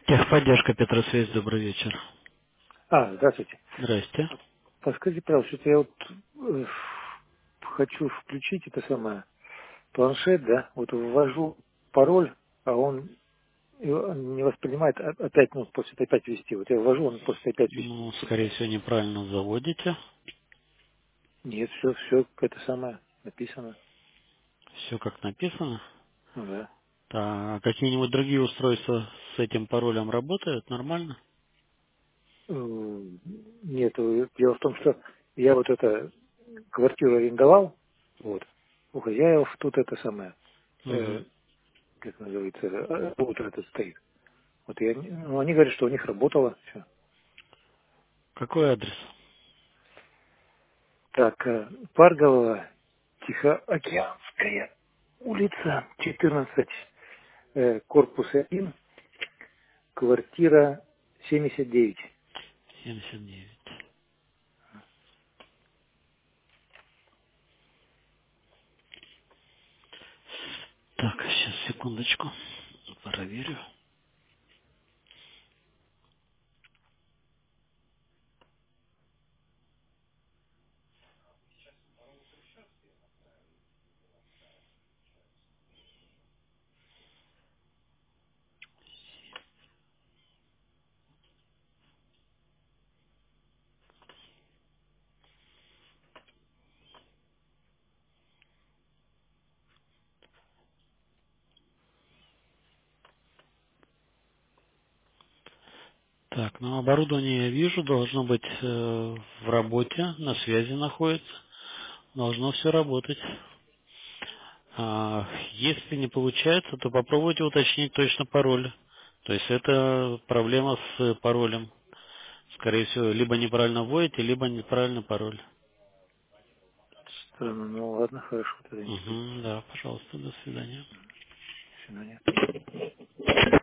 Техподдержка, Петросвязь, добрый вечер. Здравствуйте. Здрасте. Подскажите, пожалуйста, что-то я вот хочу включить это самое планшет, да, вот ввожу пароль, а он его не воспринимает, опять, ну, просит опять ввести. Вот я ввожу, он просит опять ввести. Ну, скорее всего, неправильно заводите. Нет, все, это самое написано. Все как написано. Ну да. А какие-нибудь другие устройства с этим паролем работают нормально? Нет, дело в том, что я вот это квартиру арендовал, вот, у хозяев тут это самое, Угу. как называется, вот этот стоит. Вот ну, они говорят, что у них работало все. Какой адрес? Так, Парголова, Тихоокеанская улица, 14, корпус 1, квартира 79. 79. Так, сейчас, секундочку. Проверю. Так, ну оборудование я вижу, должно быть в работе, на связи находится. Должно все работать. Если не получается, то попробуйте уточнить точно пароль. То есть это проблема с паролем. Скорее всего, либо неправильно вводите, либо неправильно пароль. Странно, ну ладно, хорошо, тогда не буду. Угу, да, пожалуйста, до свидания. До свидания.